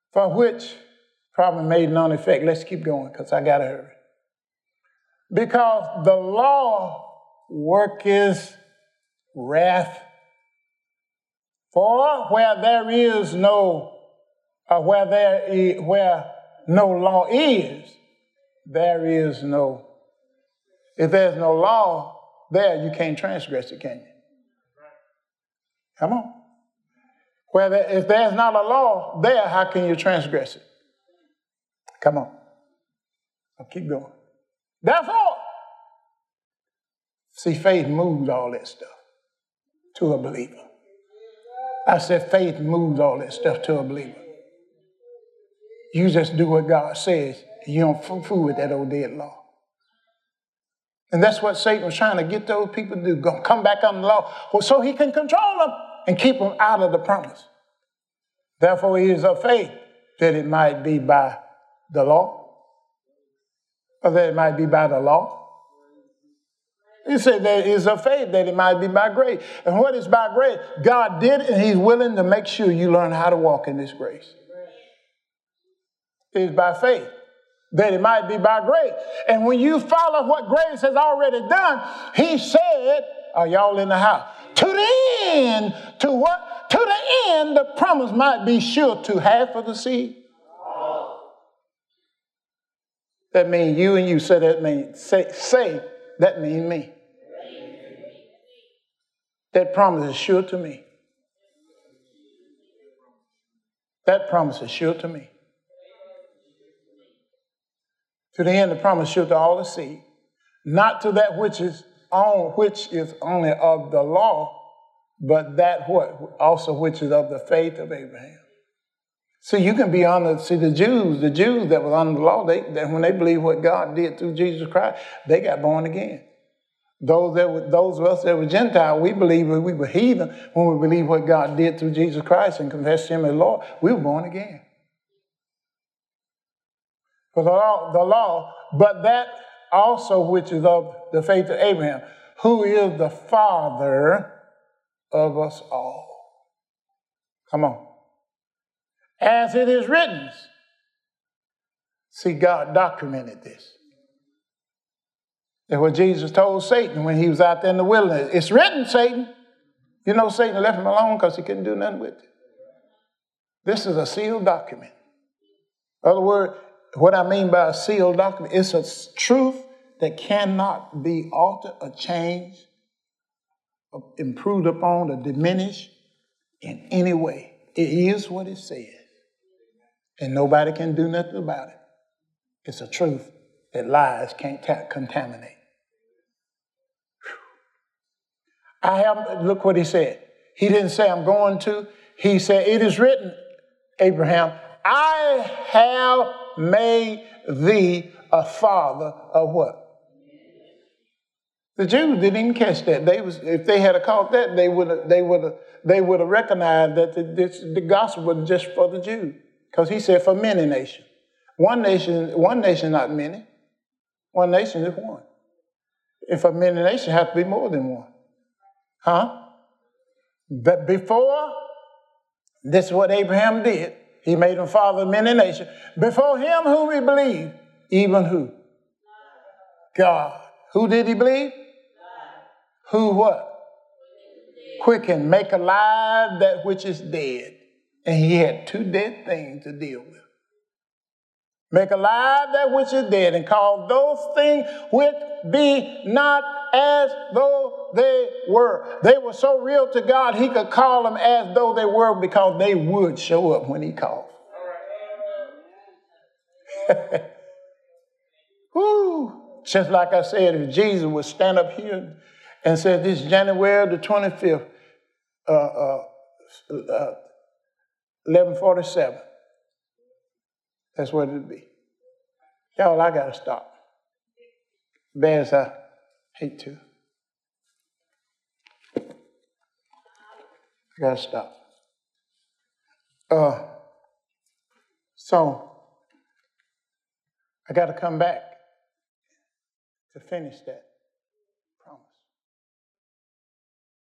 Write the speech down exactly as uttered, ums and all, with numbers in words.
for which probably made none effect. Let's keep going because I got to hurry. Because the law worketh wrath. For where there is no, or where there is, where no law is, there is no. If there's no law there, you can't transgress it, can you? Come on. Where there, if there's not a law there, how can you transgress it? Come on. I'll keep going. Therefore, see, faith moves all that stuff to a believer. I said faith moves all that stuff to a believer. You just do what God says. You don't fool with that old dead law. And that's what Satan was trying to get those people to do. Go, come back under the law so he can control them and keep them out of the promise. Therefore, he is of faith that it might be by the law, or that it might be by the law. He said there is of faith that it might be by grace. And what is by grace? God did it, and he's willing to make sure you learn how to walk in this grace. It is by faith that it might be by grace. And when you follow what grace has already done, he said, are y'all in the house? To the end, to what? To the end, the promise might be sure to half of the seed. That means you and you. Say that means, say, say that means me. That promise is sure to me. That promise is sure to me. To the end, the promise is sure to all the seed, not to that which is on, which is only of the law, but that what also which is of the faith of Abraham. See, you can be under. See, the Jews, the Jews that were under the law, they, they when they believed what God did through Jesus Christ, they got born again. Those that were, those of us that were Gentile, we believe we were heathen when we believe what God did through Jesus Christ and confessed Him as Lord. We were born again. For the law, the law, but that also which is of the faith of Abraham, who is the father of us all. Come on. As it is written. See, God documented this. That's what Jesus told Satan when he was out there in the wilderness. It's written, Satan. You know, Satan left him alone because he couldn't do nothing with it. This is a sealed document. In other words, what I mean by a sealed document, it's a truth that cannot be altered or changed, or improved upon, or diminished in any way. It is what it says. And nobody can do nothing about it. It's a truth that lies can't ta- contaminate. I have, look what he said. He didn't say I'm going to. He said, it is written, Abraham, I have made thee a father of what? The Jews didn't even catch that. They was, if they had caught that, they would have, they would have, they would have recognized that the, this, the gospel was just for the Jews. Because he said for many nations. One nation, one nation, not many. One nation is one. If a many nation, have to be more than one. Huh? But before, this is what Abraham did. He made him father of many nations. Before him, whom we believe, even who? God. Who did he believe? Who what? Quicken, make alive that which is dead. And he had two dead things to deal with. Make alive that which is dead and call those things which be not as though they were. They were so real to God, he could call them as though they were because they would show up when he called. Woo! Just like I said, if Jesus would stand up here and say, this January the twenty-fifth, uh, uh, uh, eleven forty-seven. That's what it would be. Y'all, I got to stop. Bad as I hate to. I got to stop. Uh, so, I got to come back to finish that.